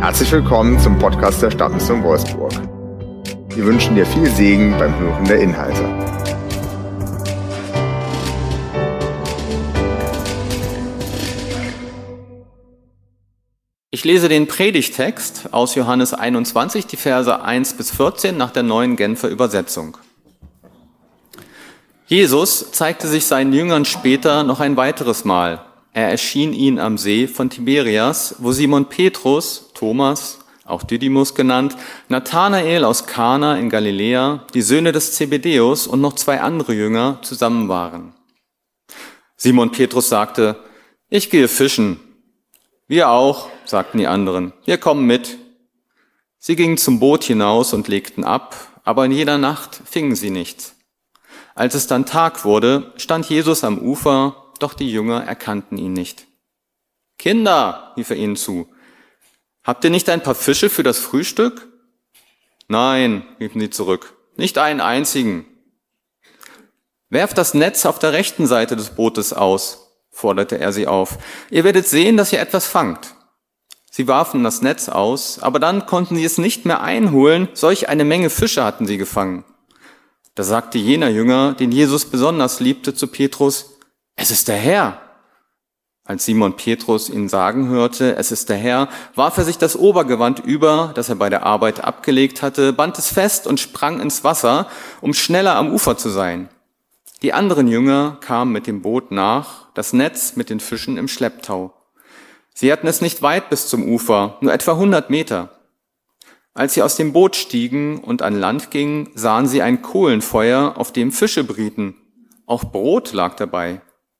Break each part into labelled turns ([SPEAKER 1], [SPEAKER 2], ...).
[SPEAKER 1] Herzlich willkommen zum Podcast der Stadtmission Wolfsburg. Wir wünschen dir viel Segen beim Hören der Inhalte.
[SPEAKER 2] Ich lese den Predigttext aus Johannes 21, die Verse 1 bis 14 nach der Neuen Genfer Übersetzung. Jesus zeigte sich seinen Jüngern später noch ein weiteres Mal. Er erschien ihnen am See von Tiberias, wo Simon Petrus, Thomas, auch Didymus genannt, Nathanael aus Kana in Galiläa, die Söhne des Zebedäus und noch 2 andere Jünger zusammen waren. Simon Petrus sagte: Ich gehe fischen. Wir auch, sagten die anderen. Wir kommen mit. Sie gingen zum Boot hinaus und legten ab, aber in jener Nacht fingen sie nichts. Als es dann Tag wurde, stand Jesus am Ufer, doch die Jünger erkannten ihn nicht. Kinder, rief er ihnen zu, habt ihr nicht ein paar Fische für das Frühstück? Nein, riefen sie zurück, nicht einen einzigen. Werft das Netz auf der rechten Seite des Bootes aus, forderte er sie auf. Ihr werdet sehen, dass ihr etwas fangt. Sie warfen das Netz aus, aber dann konnten sie es nicht mehr einholen, solch eine Menge Fische hatten sie gefangen. Da sagte jener Jünger, den Jesus besonders liebte, zu Petrus: Es ist der Herr. Als Simon Petrus ihn sagen hörte, es ist der Herr, warf er sich das Obergewand über, das er bei der Arbeit abgelegt hatte, band es fest und sprang ins Wasser, um schneller am Ufer zu sein. Die anderen Jünger kamen mit dem Boot nach, das Netz mit den Fischen im Schlepptau. Sie hatten es nicht weit bis zum Ufer, nur etwa 100 Meter. Als sie aus dem Boot stiegen und an Land gingen, sahen sie ein Kohlenfeuer, auf dem Fische brieten. Auch Brot lag dabei.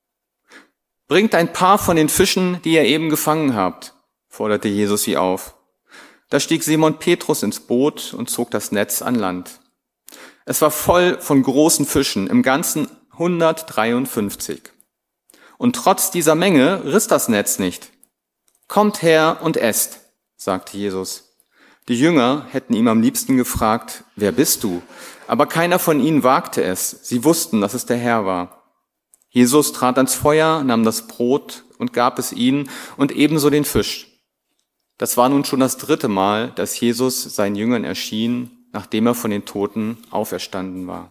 [SPEAKER 2] Bringt ein paar von den Fischen, die ihr eben gefangen habt, forderte Jesus sie auf. Da stieg Simon Petrus ins Boot und zog das Netz an Land. Es war voll von großen Fischen, im Ganzen 153. Und trotz dieser Menge riss das Netz nicht. Kommt her und esst, sagte Jesus. Die Jünger hätten ihm am liebsten gefragt: Wer bist du? Aber keiner von ihnen wagte es. Sie wussten, dass es der Herr war. Jesus trat ans Feuer, nahm das Brot und gab es ihnen und ebenso den Fisch. Das war nun schon das 3. Mal, dass Jesus seinen Jüngern erschien, nachdem er von den Toten auferstanden war.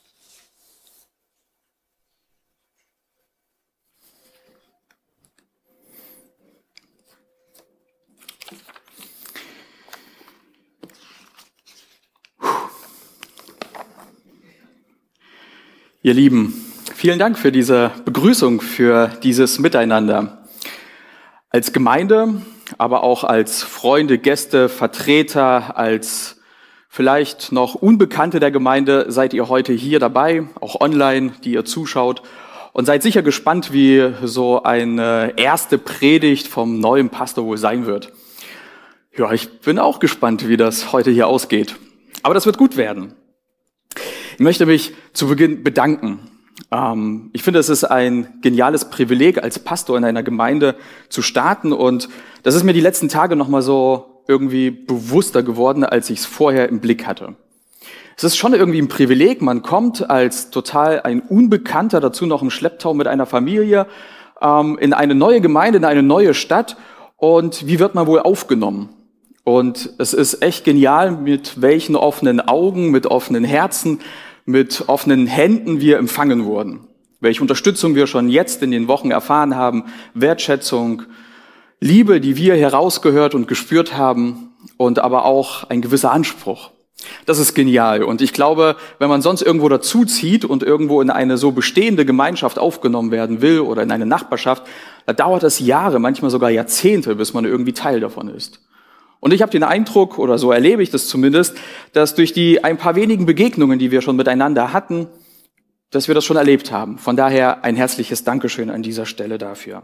[SPEAKER 3] Ihr Lieben, vielen Dank für diese Begrüßung, für dieses Miteinander. Als Gemeinde, aber auch als Freunde, Gäste, Vertreter, als vielleicht noch Unbekannte der Gemeinde seid ihr heute hier dabei, auch online, die ihr zuschaut, und seid sicher gespannt, wie so eine erste Predigt vom neuen Pastor wohl sein wird. Ja, ich bin auch gespannt, wie das heute hier ausgeht. Aber das wird gut werden. Ich möchte mich zu Beginn bedanken. Ich finde, es ist ein geniales Privileg, als Pastor in einer Gemeinde zu starten, und das ist mir die letzten Tage nochmal so irgendwie bewusster geworden, als ich es vorher im Blick hatte. Es ist schon irgendwie ein Privileg, man kommt als total ein Unbekannter, dazu noch im Schlepptau mit einer Familie, in eine neue Gemeinde, in eine neue Stadt, und wie wird man wohl aufgenommen? Und es ist echt genial, mit welchen offenen Augen, mit offenen Herzen, mit offenen Händen wir empfangen wurden. Welche Unterstützung wir schon jetzt in den Wochen erfahren haben, Wertschätzung, Liebe, die wir herausgehört und gespürt haben, und aber auch ein gewisser Anspruch. Das ist genial. Und ich glaube, wenn man sonst irgendwo dazuzieht und irgendwo in eine so bestehende Gemeinschaft aufgenommen werden will oder in eine Nachbarschaft, da dauert es Jahre, manchmal sogar Jahrzehnte, bis man irgendwie Teil davon ist. Und ich habe den Eindruck, oder so erlebe ich das zumindest, dass durch die ein paar wenigen Begegnungen, die wir schon miteinander hatten, dass wir das schon erlebt haben. Von daher ein herzliches Dankeschön an dieser Stelle dafür.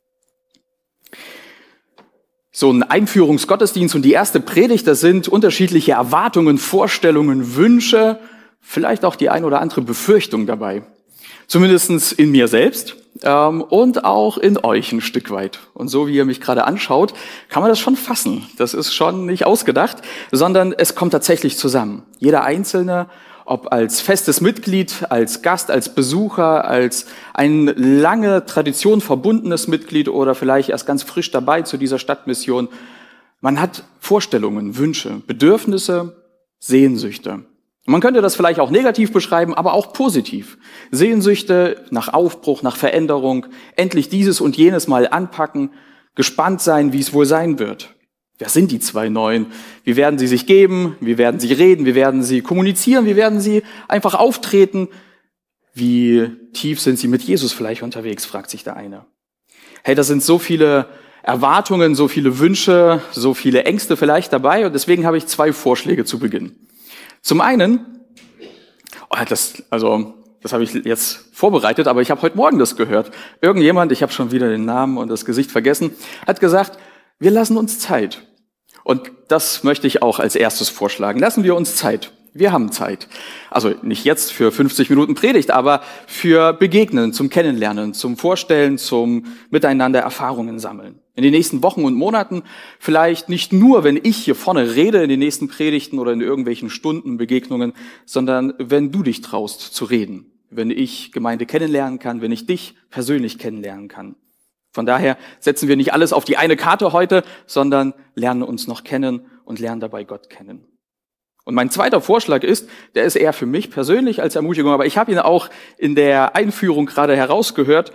[SPEAKER 3] So ein Einführungsgottesdienst und die erste Predigt, das sind unterschiedliche Erwartungen, Vorstellungen, Wünsche, vielleicht auch die ein oder andere Befürchtung dabei. Zumindest in mir selbst und auch in euch ein Stück weit. Und so wie ihr mich gerade anschaut, kann man das schon fassen. Das ist schon nicht ausgedacht, sondern es kommt tatsächlich zusammen. Jeder Einzelne, ob als festes Mitglied, als Gast, als Besucher, als ein lange Tradition verbundenes Mitglied oder vielleicht erst ganz frisch dabei zu dieser Stadtmission, Man hat Vorstellungen, Wünsche, Bedürfnisse, Sehnsüchte. Und man könnte das vielleicht auch negativ beschreiben, aber auch positiv. Sehnsüchte nach Aufbruch, nach Veränderung, endlich dieses und jenes mal anpacken, gespannt sein, wie es wohl sein wird. Wer sind die zwei Neuen? Wie werden sie sich geben? Wie werden sie reden? Wie werden sie kommunizieren? Wie werden sie einfach auftreten? Wie tief sind sie mit Jesus vielleicht unterwegs, fragt sich der eine. Hey, das sind so viele Erwartungen, so viele Wünsche, so viele Ängste vielleicht dabei und deswegen habe ich 2 Vorschläge zu Beginn. Zum einen, das habe ich jetzt vorbereitet, aber ich habe heute Morgen das gehört. Irgendjemand, ich habe schon wieder den Namen und das Gesicht vergessen, hat gesagt, wir lassen uns Zeit. Und das möchte ich auch als erstes vorschlagen. Lassen wir uns Zeit. Wir haben Zeit. Also nicht jetzt für 50 Minuten Predigt, aber für Begegnen, zum Kennenlernen, zum Vorstellen, zum Miteinander Erfahrungen sammeln. In den nächsten Wochen und Monaten vielleicht nicht nur, wenn ich hier vorne rede, in den nächsten Predigten oder in irgendwelchen Stunden, Begegnungen, sondern wenn du dich traust zu reden, wenn ich Gemeinde kennenlernen kann, wenn ich dich persönlich kennenlernen kann. Von daher setzen wir nicht alles auf die eine Karte heute, sondern lernen uns noch kennen und lernen dabei Gott kennen. Und mein zweiter Vorschlag ist, der ist eher für mich persönlich als Ermutigung, aber ich habe ihn auch in der Einführung gerade herausgehört.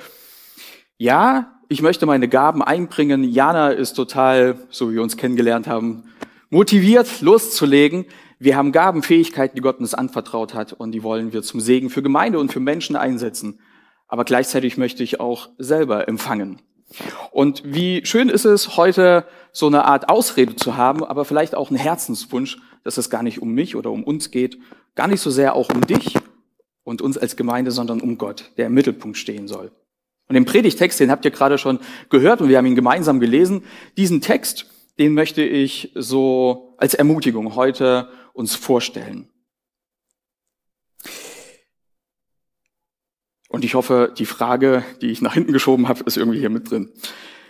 [SPEAKER 3] Ja, ich möchte meine Gaben einbringen. Jana ist total, so wie wir uns kennengelernt haben, motiviert, loszulegen. Wir haben Gaben, Fähigkeiten, die Gott uns anvertraut hat und die wollen wir zum Segen für Gemeinde und für Menschen einsetzen. Aber gleichzeitig möchte ich auch selber empfangen. Und wie schön ist es, heute so eine Art Ausrede zu haben, aber vielleicht auch einen Herzenswunsch, dass es gar nicht um mich oder um uns geht, gar nicht so sehr auch um dich und uns als Gemeinde, sondern um Gott, der im Mittelpunkt stehen soll. Und den Predigtext, den habt ihr gerade schon gehört und wir haben ihn gemeinsam gelesen. Diesen Text, den möchte ich so als Ermutigung heute uns vorstellen. Und ich hoffe, die Frage, die ich nach hinten geschoben habe, ist irgendwie hier mit drin.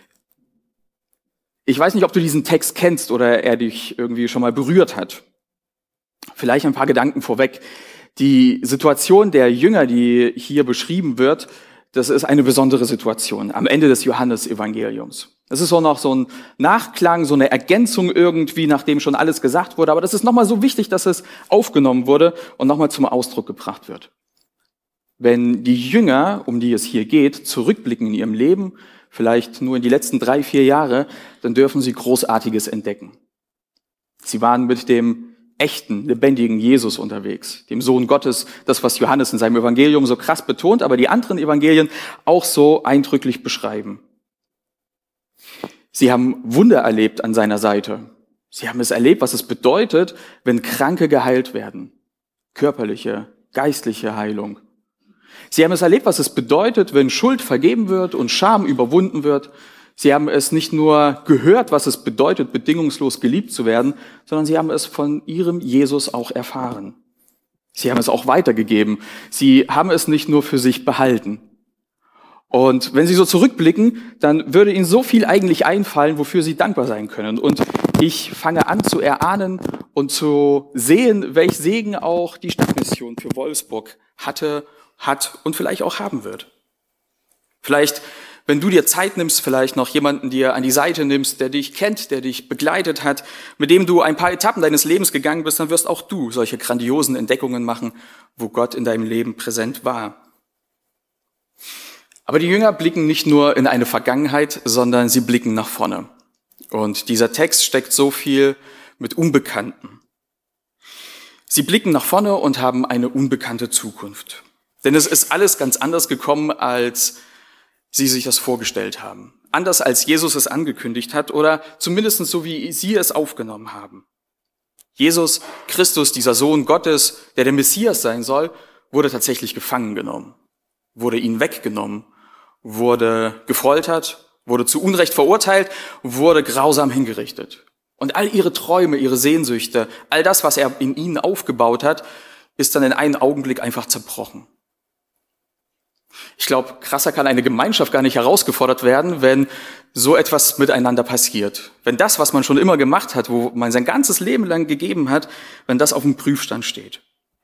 [SPEAKER 3] Ich weiß nicht, ob du diesen Text kennst oder er dich irgendwie schon mal berührt hat. Vielleicht ein paar Gedanken vorweg. Die Situation der Jünger, die hier beschrieben wird, das ist eine besondere Situation am Ende des Johannesevangeliums. Das ist so noch so ein Nachklang, so eine Ergänzung irgendwie, nachdem schon alles gesagt wurde. Aber das ist nochmal so wichtig, dass es aufgenommen wurde und nochmal zum Ausdruck gebracht wird. Wenn die Jünger, um die es hier geht, zurückblicken in ihrem Leben, vielleicht nur in die letzten 3-4 Jahre, dann dürfen sie Großartiges entdecken. Sie waren mit dem echten, lebendigen Jesus unterwegs, dem Sohn Gottes, das, was Johannes in seinem Evangelium so krass betont, aber die anderen Evangelien auch so eindrücklich beschreiben. Sie haben Wunder erlebt an seiner Seite. Sie haben es erlebt, was es bedeutet, wenn Kranke geheilt werden. Körperliche, geistliche Heilung. Sie haben es erlebt, was es bedeutet, wenn Schuld vergeben wird und Scham überwunden wird. Sie haben es nicht nur gehört, was es bedeutet, bedingungslos geliebt zu werden, sondern sie haben es von ihrem Jesus auch erfahren. Sie haben es auch weitergegeben. Sie haben es nicht nur für sich behalten. Und wenn Sie so zurückblicken, dann würde Ihnen so viel eigentlich einfallen, wofür Sie dankbar sein können. Und ich fange an zu erahnen und zu sehen, welch Segen auch die Stadtmission für Wolfsburg hatte, hat und vielleicht auch haben wird. Vielleicht, wenn du dir Zeit nimmst, vielleicht noch jemanden dir an die Seite nimmst, der dich kennt, der dich begleitet hat, mit dem du ein paar Etappen deines Lebens gegangen bist, dann wirst auch du solche grandiosen Entdeckungen machen, wo Gott in deinem Leben präsent war. Aber die Jünger blicken nicht nur in eine Vergangenheit, sondern sie blicken nach vorne. Und dieser Text steckt so viel mit Unbekannten. Sie blicken nach vorne und haben eine unbekannte Zukunft. Denn es ist alles ganz anders gekommen, als sie sich das vorgestellt haben. Anders als Jesus es angekündigt hat oder zumindest so, wie sie es aufgenommen haben. Jesus Christus, dieser Sohn Gottes, der Messias sein soll, wurde tatsächlich gefangen genommen, wurde ihnen weggenommen, wurde gefoltert, wurde zu Unrecht verurteilt, wurde grausam hingerichtet. Und all ihre Träume, ihre Sehnsüchte, all das, was er in ihnen aufgebaut hat, ist dann in einem Augenblick einfach zerbrochen. Ich glaube, krasser kann eine Gemeinschaft gar nicht herausgefordert werden, wenn so etwas miteinander passiert. Wenn das, was man schon immer gemacht hat, wo man sein ganzes Leben lang gegeben hat, wenn das auf dem Prüfstand steht.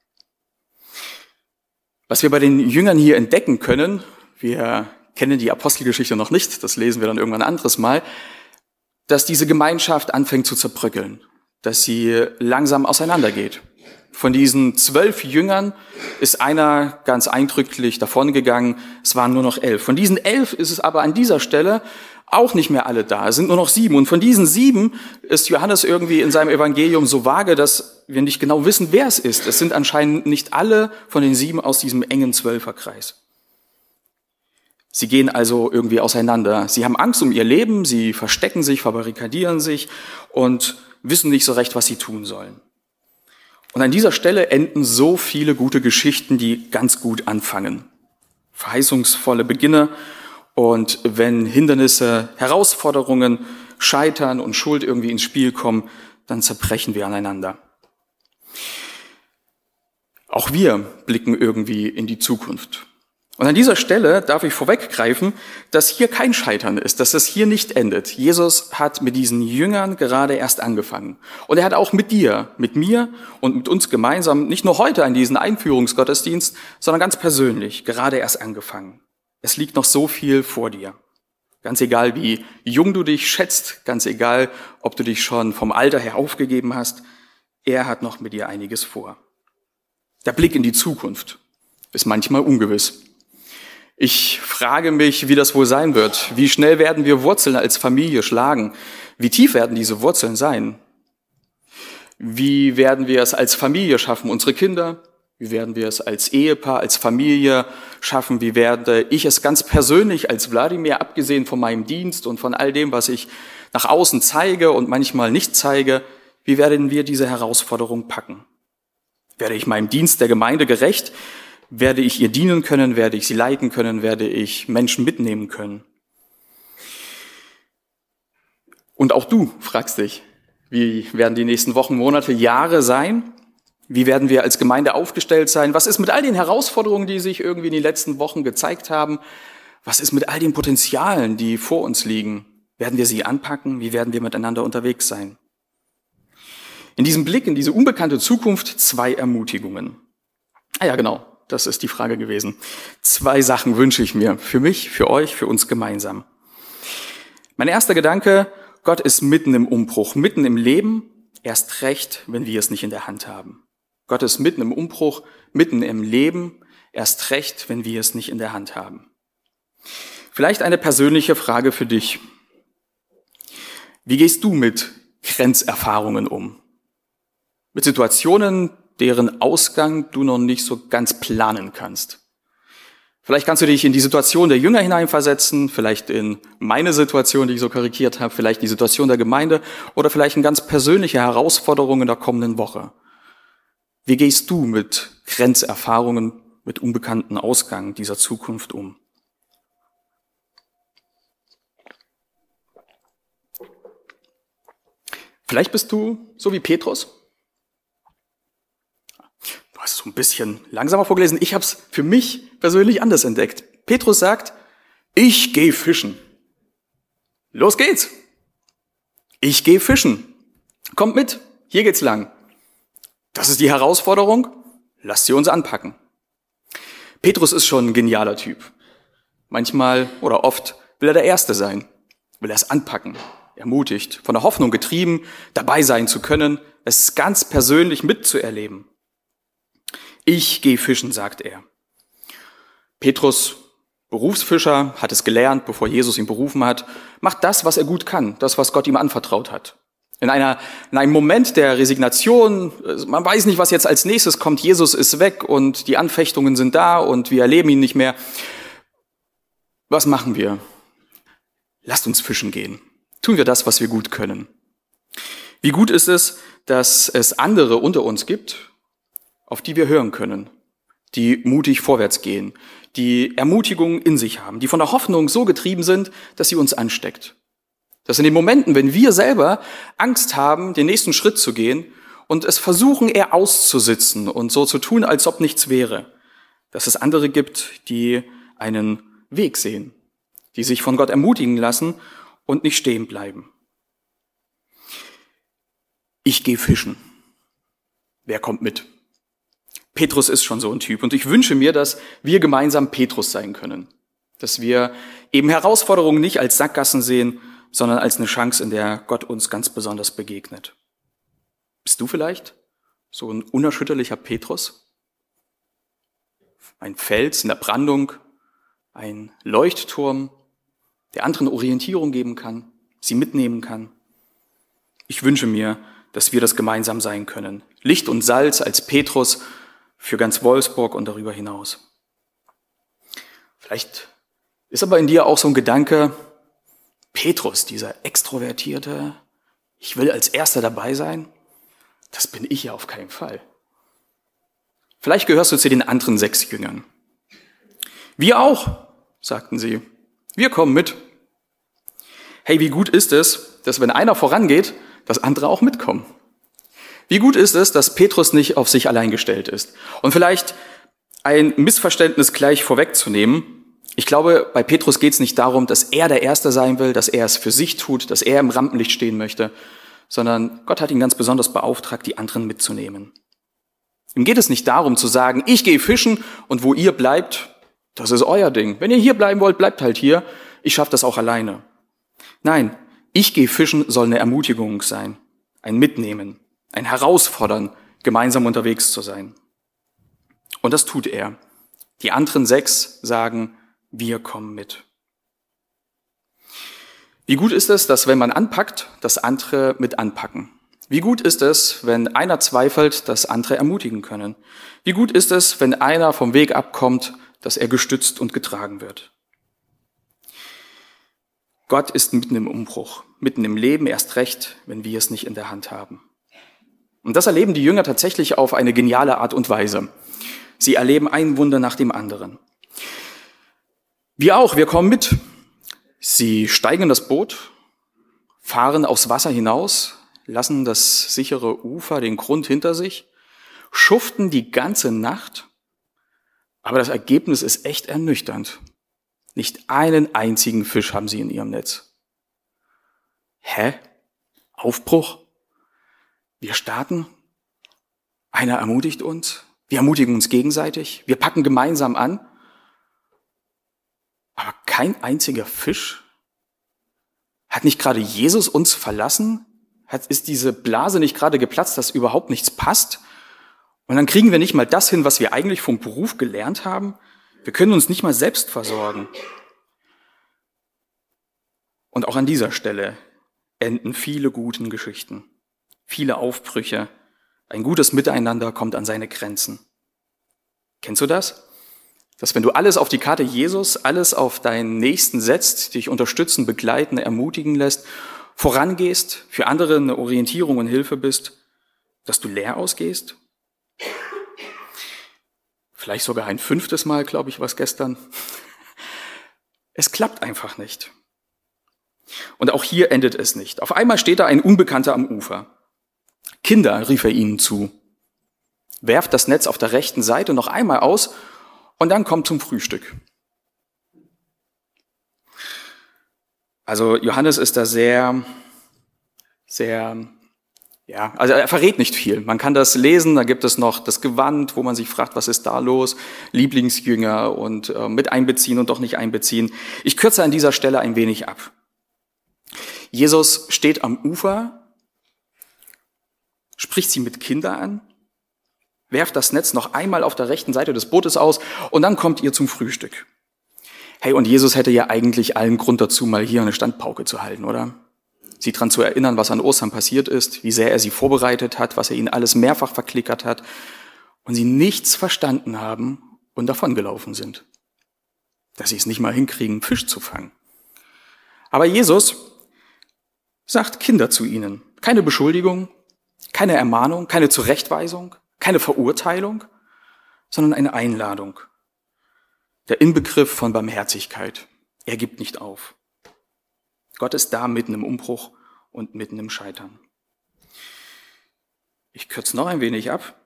[SPEAKER 3] Was wir bei den Jüngern hier entdecken können, wir kennen die Apostelgeschichte noch nicht, das lesen wir dann irgendwann ein anderes Mal, dass diese Gemeinschaft anfängt zu zerbröckeln, dass sie langsam auseinandergeht. Von diesen 12 Jüngern ist einer ganz eindrücklich davongegangen. Es waren nur noch 11. Von diesen 11 ist es aber an dieser Stelle auch nicht mehr alle da. Es sind nur noch 7. Und von diesen 7 ist Johannes irgendwie in seinem Evangelium so vage, dass wir nicht genau wissen, wer es ist. Es sind anscheinend nicht alle von den 7 aus diesem engen 12er-Kreis. Sie gehen also irgendwie auseinander. Sie haben Angst um ihr Leben, sie verstecken sich, verbarrikadieren sich und wissen nicht so recht, was sie tun sollen. Und an dieser Stelle enden so viele gute Geschichten, die ganz gut anfangen. Verheißungsvolle Beginne, und wenn Hindernisse, Herausforderungen, Scheitern und Schuld irgendwie ins Spiel kommen, dann zerbrechen wir aneinander. Auch wir blicken irgendwie in die Zukunft. Und an dieser Stelle darf ich vorweggreifen, dass hier kein Scheitern ist, dass es hier nicht endet. Jesus hat mit diesen Jüngern gerade erst angefangen. Und er hat auch mit dir, mit mir und mit uns gemeinsam nicht nur heute an diesen Einführungsgottesdienst, sondern ganz persönlich gerade erst angefangen. Es liegt noch so viel vor dir. Ganz egal, wie jung du dich schätzt, ganz egal, ob du dich schon vom Alter her aufgegeben hast, er hat noch mit dir einiges vor. Der Blick in die Zukunft ist manchmal ungewiss. Ich frage mich, wie das wohl sein wird. Wie schnell werden wir Wurzeln als Familie schlagen? Wie tief werden diese Wurzeln sein? Wie werden wir es als Familie schaffen, unsere Kinder? Wie werden wir es als Ehepaar, als Familie schaffen? Wie werde ich es ganz persönlich als Wladimir, abgesehen von meinem Dienst und von all dem, was ich nach außen zeige und manchmal nicht zeige, wie werden wir diese Herausforderung packen? Werde ich meinem Dienst der Gemeinde gerecht? Werde ich ihr dienen können? Werde ich sie leiten können? Werde ich Menschen mitnehmen können? Und auch du fragst dich, wie werden die nächsten Wochen, Monate, Jahre sein? Wie werden wir als Gemeinde aufgestellt sein? Was ist mit all den Herausforderungen, die sich irgendwie in den letzten Wochen gezeigt haben? Was ist mit all den Potenzialen, die vor uns liegen? Werden wir sie anpacken? Wie werden wir miteinander unterwegs sein? In diesem Blick in diese unbekannte Zukunft 2 Ermutigungen. Ja, genau. Das ist die Frage gewesen. 2 Sachen wünsche ich mir. Für mich, für euch, für uns gemeinsam. Mein erster Gedanke: Gott ist mitten im Umbruch, mitten im Leben, erst recht, wenn wir es nicht in der Hand haben. Gott ist mitten im Umbruch, mitten im Leben, erst recht, wenn wir es nicht in der Hand haben. Vielleicht eine persönliche Frage für dich. Wie gehst du mit Grenzerfahrungen um? Mit Situationen, deren Ausgang du noch nicht so ganz planen kannst. Vielleicht kannst du dich in die Situation der Jünger hineinversetzen, vielleicht in meine Situation, die ich so karikiert habe, vielleicht die Situation der Gemeinde oder vielleicht in ganz persönliche Herausforderungen in der kommenden Woche. Wie gehst du mit Grenzerfahrungen, mit unbekannten Ausgang dieser Zukunft um? Vielleicht bist du so wie Petrus. Du hast so ein bisschen langsamer vorgelesen. Ich habe es für mich persönlich anders entdeckt. Petrus sagt: Ich gehe fischen. Los geht's. Ich gehe fischen. Kommt mit, hier geht's lang. Das ist die Herausforderung. Lasst sie uns anpacken. Petrus ist schon ein genialer Typ. Manchmal oder oft will er der Erste sein, will er es anpacken, ermutigt, von der Hoffnung getrieben, dabei sein zu können, es ganz persönlich mitzuerleben. Ich gehe fischen, sagt er. Petrus, Berufsfischer, hat es gelernt, bevor Jesus ihn berufen hat, macht das, was er gut kann, das, was Gott ihm anvertraut hat. In einem Moment der Resignation, man weiß nicht, was jetzt als nächstes kommt, Jesus ist weg und die Anfechtungen sind da und wir erleben ihn nicht mehr. Was machen wir? Lasst uns fischen gehen. Tun wir das, was wir gut können. Wie gut ist es, dass es andere unter uns gibt, auf die wir hören können, die mutig vorwärts gehen, die Ermutigung in sich haben, die von der Hoffnung so getrieben sind, dass sie uns ansteckt. Dass in den Momenten, wenn wir selber Angst haben, den nächsten Schritt zu gehen und es versuchen, eher auszusitzen und so zu tun, als ob nichts wäre, dass es andere gibt, die einen Weg sehen, die sich von Gott ermutigen lassen und nicht stehen bleiben. Ich gehe fischen. Wer kommt mit? Petrus ist schon so ein Typ und ich wünsche mir, dass wir gemeinsam Petrus sein können. Dass wir eben Herausforderungen nicht als Sackgassen sehen, sondern als eine Chance, in der Gott uns ganz besonders begegnet. Bist du vielleicht so ein unerschütterlicher Petrus? Ein Fels in der Brandung, ein Leuchtturm, der anderen Orientierung geben kann, sie mitnehmen kann. Ich wünsche mir, dass wir das gemeinsam sein können. Licht und Salz als Petrus für ganz Wolfsburg und darüber hinaus. Vielleicht ist aber in dir auch so ein Gedanke, Petrus, dieser Extrovertierte, ich will als Erster dabei sein, das bin ich ja auf keinen Fall. Vielleicht gehörst du zu den anderen 6 Jüngern. Wir auch, sagten sie. Wir kommen mit. Hey, wie gut ist es, dass wenn einer vorangeht, dass andere auch mitkommen? Wie gut ist es, dass Petrus nicht auf sich allein gestellt ist? Und vielleicht ein Missverständnis gleich vorwegzunehmen. Ich glaube, bei Petrus geht es nicht darum, dass er der Erste sein will, dass er es für sich tut, dass er im Rampenlicht stehen möchte, sondern Gott hat ihn ganz besonders beauftragt, die anderen mitzunehmen. Ihm geht es nicht darum zu sagen, ich gehe fischen und wo ihr bleibt, das ist euer Ding. Wenn ihr hier bleiben wollt, bleibt halt hier. Ich schaffe das auch alleine. Nein, ich gehe fischen soll eine Ermutigung sein, ein Mitnehmen, ein Herausfordern, gemeinsam unterwegs zu sein. Und das tut er. Die anderen 6 sagen, wir kommen mit. Wie gut ist es, dass wenn man anpackt, dass andere mit anpacken? Wie gut ist es, wenn einer zweifelt, dass andere ermutigen können? Wie gut ist es, wenn einer vom Weg abkommt, dass er gestützt und getragen wird? Gott ist mitten im Umbruch, mitten im Leben, erst recht, wenn wir es nicht in der Hand haben. Und das erleben die Jünger tatsächlich auf eine geniale Art und Weise. Sie erleben ein Wunder nach dem anderen. Wir auch, wir kommen mit. Sie steigen in das Boot, fahren aufs Wasser hinaus, lassen das sichere Ufer, den Grund hinter sich, schuften die ganze Nacht, aber das Ergebnis ist echt ernüchternd. Nicht einen einzigen Fisch haben sie in ihrem Netz. Hä? Aufbruch? Wir starten? Einer ermutigt uns, wir ermutigen uns gegenseitig, wir packen gemeinsam an, aber kein einziger Fisch? Hat nicht gerade Jesus uns verlassen? Ist diese Blase nicht gerade geplatzt, dass überhaupt nichts passt? Und dann kriegen wir nicht mal das hin, was wir eigentlich vom Beruf gelernt haben? Wir können uns nicht mal selbst versorgen. Und auch an dieser Stelle enden viele gute Geschichten, viele Aufbrüche. Ein gutes Miteinander kommt an seine Grenzen. Kennst du das? Dass wenn du alles auf die Karte Jesus, alles auf deinen Nächsten setzt, dich unterstützen, begleiten, ermutigen lässt, vorangehst, für andere eine Orientierung und Hilfe bist, dass du leer ausgehst? Vielleicht sogar ein 5. Mal, glaube ich, was gestern. Es klappt einfach nicht. Und auch hier endet es nicht. Auf einmal steht da ein Unbekannter am Ufer. Kinder, rief er ihnen zu. Werft das Netz auf der rechten Seite noch einmal aus und dann kommt zum Frühstück. Also Johannes ist da also er verrät nicht viel. Man kann das lesen, da gibt es noch das Gewand, wo man sich fragt, was ist da los? Lieblingsjünger und mit einbeziehen und doch nicht einbeziehen. Ich kürze an dieser Stelle ein wenig ab. Jesus steht am Ufer, spricht sie mit Kindern an, werft das Netz noch einmal auf der rechten Seite des Bootes aus und dann kommt ihr zum Frühstück. Hey, und Jesus hätte ja eigentlich allen Grund dazu, mal hier eine Standpauke zu halten, oder? Sie daran zu erinnern, was an Ostern passiert ist, wie sehr er sie vorbereitet hat, was er ihnen alles mehrfach verklickert hat und sie nichts verstanden haben und davongelaufen sind. Dass sie es nicht mal hinkriegen, Fisch zu fangen. Aber Jesus sagt Kinder zu ihnen. Keine Beschuldigung, keine Ermahnung, keine Zurechtweisung, keine Verurteilung, sondern eine Einladung. Der Inbegriff von Barmherzigkeit. Er gibt nicht auf. Gott ist da mitten im Umbruch und mitten im Scheitern. Ich kürze noch ein wenig ab.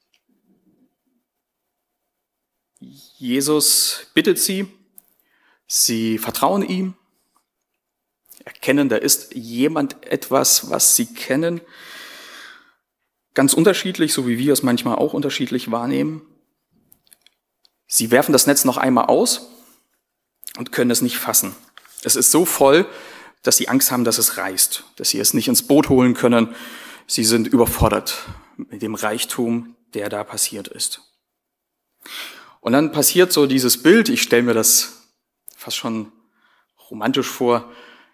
[SPEAKER 3] Jesus bittet sie, sie vertrauen ihm, erkennen, da ist jemand etwas, was sie kennen. Ganz unterschiedlich, so wie wir es manchmal auch unterschiedlich wahrnehmen. Sie werfen das Netz noch einmal aus und können es nicht fassen. Es ist so voll, dass sie Angst haben, dass es reißt, dass sie es nicht ins Boot holen können. Sie sind überfordert mit dem Reichtum, der da passiert ist. Und dann passiert so dieses Bild, ich stelle mir das fast schon romantisch vor.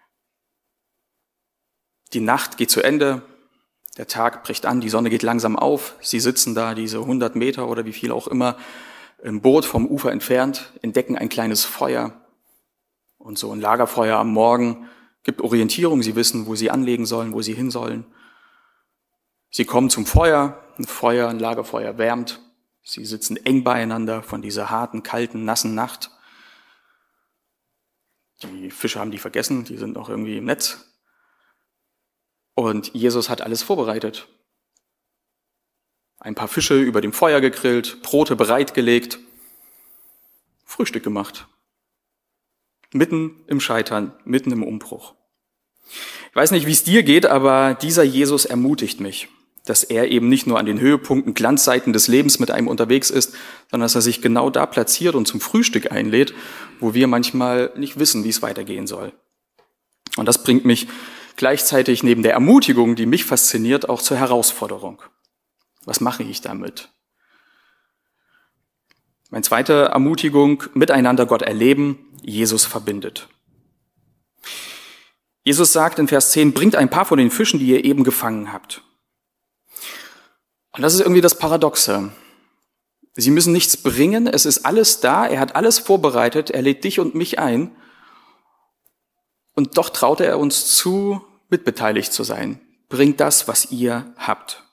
[SPEAKER 3] Die Nacht geht zu Ende, der Tag bricht an, die Sonne geht langsam auf. Sie sitzen da, diese 100 Meter oder wie viel auch immer, im Boot vom Ufer entfernt, entdecken ein kleines Feuer. Und so ein Lagerfeuer am Morgen gibt Orientierung. Sie wissen, wo sie anlegen sollen, wo sie hin sollen. Sie kommen zum Feuer, ein Lagerfeuer wärmt. Sie sitzen eng beieinander von dieser harten, kalten, nassen Nacht. Die Fische haben die vergessen, die sind noch irgendwie im Netz. Und Jesus hat alles vorbereitet. Ein paar Fische über dem Feuer gegrillt, Brote bereitgelegt, Frühstück gemacht. Mitten im Scheitern, mitten im Umbruch. Ich weiß nicht, wie es dir geht, aber dieser Jesus ermutigt mich, dass er eben nicht nur an den Höhepunkten, Glanzseiten des Lebens mit einem unterwegs ist, sondern dass er sich genau da platziert und zum Frühstück einlädt, wo wir manchmal nicht wissen, wie es weitergehen soll. Und das bringt mich gleichzeitig neben der Ermutigung, die mich fasziniert, auch zur Herausforderung. Was mache ich damit? Meine zweite Ermutigung, miteinander Gott erleben, Jesus verbindet. Jesus sagt in Vers 10, bringt ein paar von den Fischen, die ihr eben gefangen habt. Und das ist irgendwie das Paradoxe. Sie müssen nichts bringen, es ist alles da, er hat alles vorbereitet, er lädt dich und mich ein. Und doch traute er uns zu, mitbeteiligt zu sein. Bringt das, was ihr habt.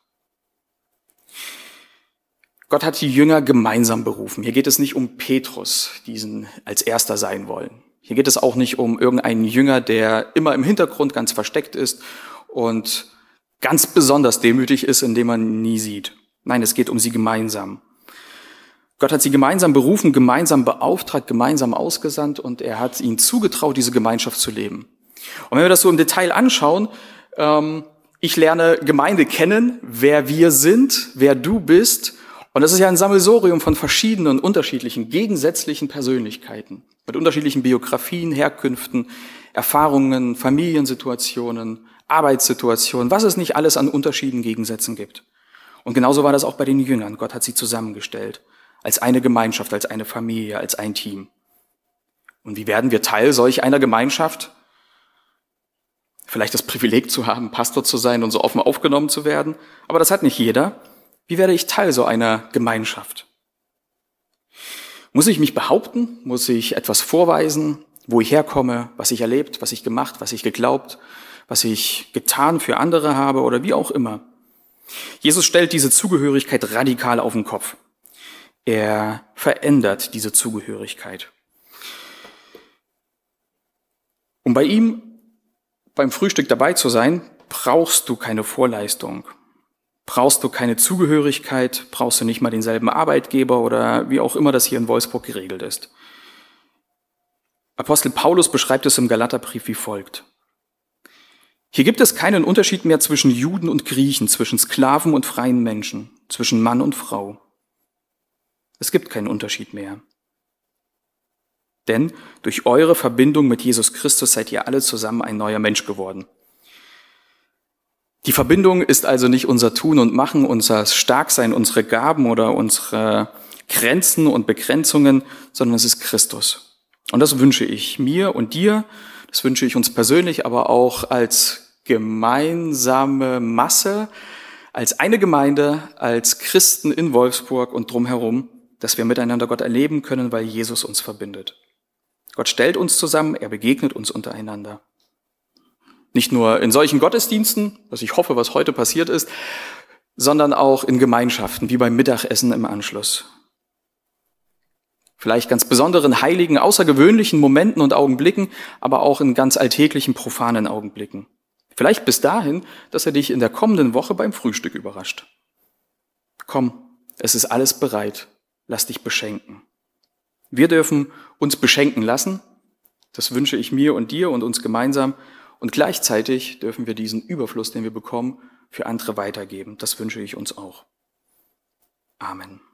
[SPEAKER 3] Gott hat die Jünger gemeinsam berufen. Hier geht es nicht um Petrus, diesen als Erster sein wollen. Hier geht es auch nicht um irgendeinen Jünger, der immer im Hintergrund ganz versteckt ist und ganz besonders demütig ist, indem man ihn nie sieht. Nein, es geht um sie gemeinsam. Gott hat sie gemeinsam berufen, gemeinsam beauftragt, gemeinsam ausgesandt und er hat ihnen zugetraut, diese Gemeinschaft zu leben. Und wenn wir das so im Detail anschauen, ich lerne Gemeinde kennen, wer wir sind, wer du bist. Und das ist ja ein Sammelsurium von verschiedenen, unterschiedlichen, gegensätzlichen Persönlichkeiten. Mit unterschiedlichen Biografien, Herkünften, Erfahrungen, Familiensituationen, Arbeitssituationen, was es nicht alles an Unterschieden, Gegensätzen gibt. Und genauso war das auch bei den Jüngern. Gott hat sie zusammengestellt. Als eine Gemeinschaft, als eine Familie, als ein Team. Und wie werden wir Teil solch einer Gemeinschaft? Vielleicht das Privileg zu haben, Pastor zu sein und so offen aufgenommen zu werden. Aber das hat nicht jeder. Wie werde ich Teil so einer Gemeinschaft? Muss ich mich behaupten? Muss ich etwas vorweisen, wo ich herkomme, was ich erlebt, was ich gemacht, was ich geglaubt, was ich getan für andere habe oder wie auch immer? Jesus stellt diese Zugehörigkeit radikal auf den Kopf. Er verändert diese Zugehörigkeit. Um bei ihm beim Frühstück dabei zu sein, brauchst du keine Vorleistung. Brauchst du keine Zugehörigkeit, brauchst du nicht mal denselben Arbeitgeber oder wie auch immer das hier in Wolfsburg geregelt ist. Apostel Paulus beschreibt es im Galaterbrief wie folgt. Hier gibt es keinen Unterschied mehr zwischen Juden und Griechen, zwischen Sklaven und freien Menschen, zwischen Mann und Frau. Es gibt keinen Unterschied mehr. Denn durch eure Verbindung mit Jesus Christus seid ihr alle zusammen ein neuer Mensch geworden. Die Verbindung ist also nicht unser Tun und Machen, unser Starksein, unsere Gaben oder unsere Grenzen und Begrenzungen, sondern es ist Christus. Und das wünsche ich mir und dir, das wünsche ich uns persönlich, aber auch als gemeinsame Masse, als eine Gemeinde, als Christen in Wolfsburg und drumherum, dass wir miteinander Gott erleben können, weil Jesus uns verbindet. Gott stellt uns zusammen, er begegnet uns untereinander. Nicht nur in solchen Gottesdiensten, was ich hoffe, was heute passiert ist, sondern auch in Gemeinschaften, wie beim Mittagessen im Anschluss. Vielleicht ganz besonderen, heiligen, außergewöhnlichen Momenten und Augenblicken, aber auch in ganz alltäglichen, profanen Augenblicken. Vielleicht bis dahin, dass er dich in der kommenden Woche beim Frühstück überrascht. Komm, es ist alles bereit. Lass dich beschenken. Wir dürfen uns beschenken lassen. Das wünsche ich mir und dir und uns gemeinsam. Und gleichzeitig dürfen wir diesen Überfluss, den wir bekommen, für andere weitergeben. Das wünsche ich uns auch. Amen.